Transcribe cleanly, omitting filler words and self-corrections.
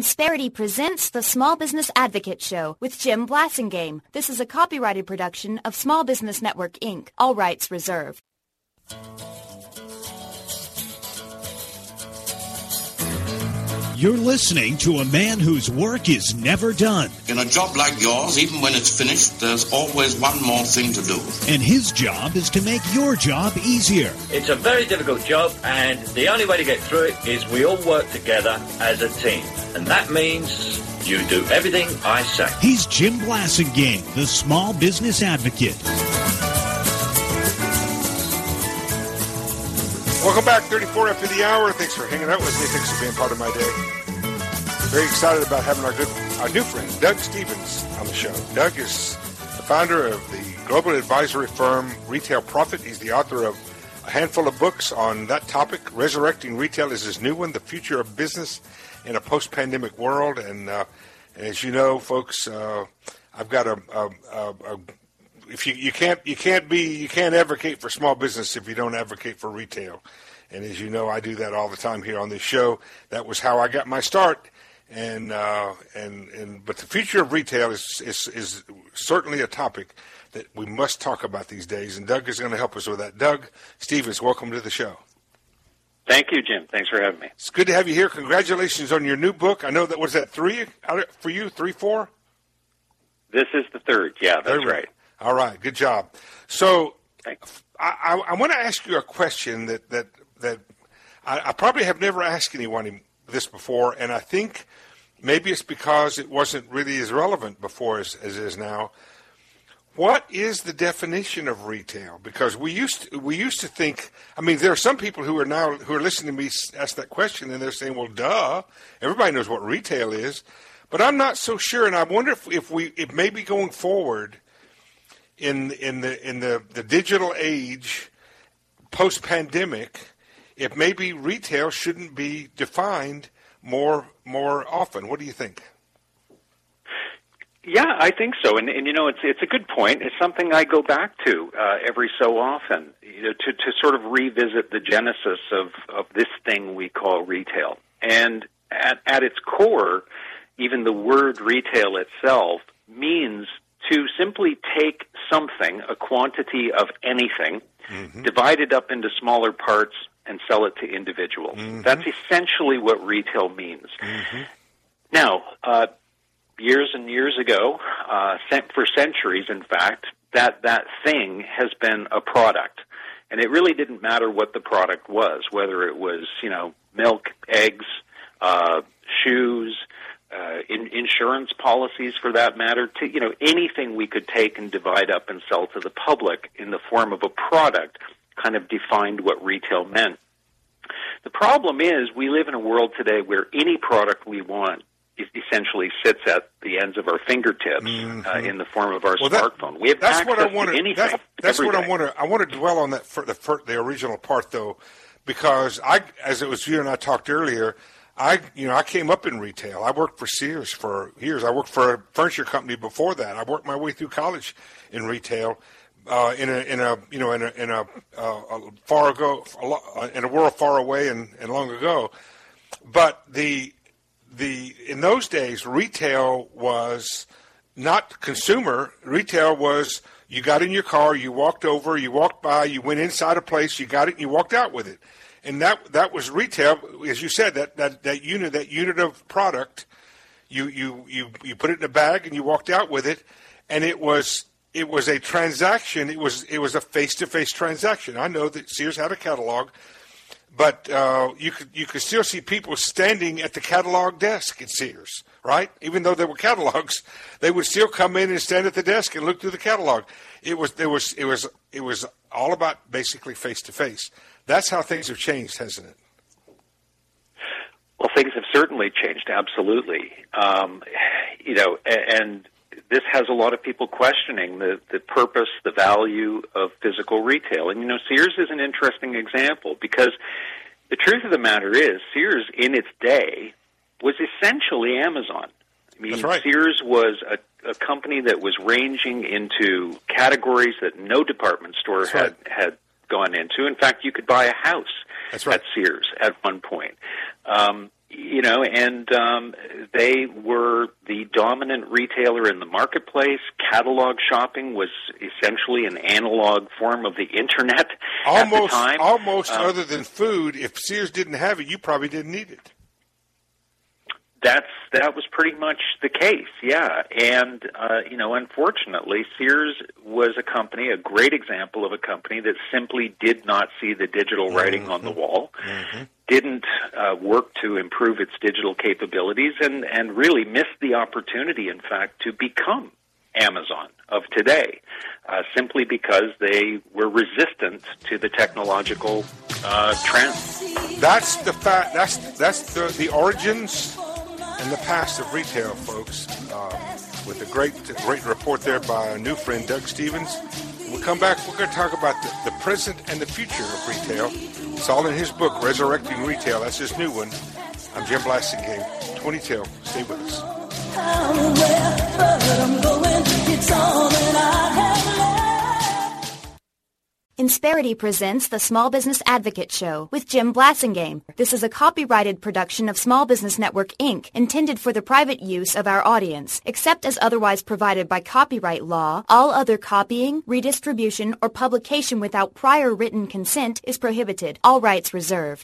Insperity presents the Small Business Advocate Show with Jim Blasingame. This is a copyrighted production of Small Business Network, Inc., all rights reserved. You're listening to a man whose work is never done. In a job like yours, even when it's finished, there's always one more thing to do. And his job is to make your job easier. It's a very difficult job, and the only way to get through it is we all work together as a team. And that means you do everything I say. He's Jim Blasingame, the Small Business Advocate. Welcome back, 34 after the hour. Thanks for hanging out with me. Thanks for being part of my day. Very excited about having our new friend, Doug Stevens, on the show. Doug is the founder of the global advisory firm Retail Profit. He's the author of a handful of books on that topic. Resurrecting Retail is his new one, The Future of Business in a Post-Pandemic World. And as you know, folks, I've got you can't advocate for small business if you don't advocate for retail. And as you know, I do that all the time here on this show. That was how I got my start. But the future of retail is certainly a topic that we must talk about these days. And Doug is going to help us with that. Doug Stevens, welcome to the show. Thank you, Jim. Thanks for having me. It's good to have you here. Congratulations on your new book. I know that was that 3 for you, 3, 4? This is the third. Yeah, that's right. All right, good job. So I want to ask you a question that I probably have never asked anyone this before, and I think maybe it's because it wasn't really as relevant before as it is now. What is the definition of retail? Because we used to think. I mean, there are some people who are listening to me ask that question, and they're saying, "Well, duh, everybody knows what retail is," but I'm not so sure, and I wonder if maybe going forward. In the digital age, post-pandemic, if maybe retail shouldn't be defined more often. What do you think? Yeah, I think so, and you know, it's a good point. It's something I go back to every so often, you know, to sort of revisit the genesis of this thing we call retail. And at its core, even the word retail itself means to simply take something, a quantity of anything, divide it up into smaller parts and sell it to individuals. That's essentially what retail means. Now, years and years ago, for centuries, in fact, that thing has been a product. And it really didn't matter what the product was, whether it was, you know, milk, eggs, shoes, insurance policies, for that matter, to, you know, anything we could take and divide up and sell to the public in the form of a product kind of defined what retail meant. The problem is we live in a world today where any product we want essentially sits at the ends of our fingertips in the form of our smartphone. We have access to anything. That's what I want to. I want to dwell on that for the original part, though, because as it was you and I talked earlier. I came up in retail. I worked for Sears for years. I worked for a furniture company before that. I worked my way through college in retail, in a world far away and long ago. But in those days, retail was not consumer. Retail was you got in your car, you walked over, you walked by, you went inside a place, you got it, and you walked out with it. And that was retail, as you said. That unit of product, you put it in a bag and you walked out with it, and it was a transaction. It was a face-to-face transaction. I know that Sears had a catalog, but you could still see people standing at the catalog desk at Sears, right? Even though there were catalogs, they would still come in and stand at the desk and look through the catalog. It was all about basically face-to-face. That's how things have changed, hasn't it? Well, things have certainly changed, absolutely. You know, and this has a lot of people questioning the purpose, the value of physical retail. And, you know, Sears is an interesting example because the truth of the matter is Sears, in its day, was essentially Amazon. I mean, That's right. Sears was a company that was ranging into categories that no department store had gone into. In fact, you could buy a house at Sears at one point. And they were the dominant retailer in the marketplace. Catalog shopping was essentially an analog form of the Internet at the time. Almost other than food, if Sears didn't have it, you probably didn't need it. That was pretty much the case, yeah. And, unfortunately, Sears was a great example of a company that simply did not see the digital writing on the wall, didn't work to improve its digital capabilities, and really missed the opportunity, in fact, to become Amazon of today, simply because they were resistant to the technological trends. That's the fact. That's the origins and the past of retail, folks. With a great report there by our new friend Doug Stevens. When we come back, we're going to talk about the present and the future of retail. It's all in his book, Resurrecting Retail. That's his new one. I'm Jim Blasingame. 2010. Stay with us. Insperity presents the Small Business Advocate Show with Jim Blasingame. This is a copyrighted production of Small Business Network, Inc., intended for the private use of our audience. Except as otherwise provided by copyright law, all other copying, redistribution, or publication without prior written consent is prohibited. All rights reserved.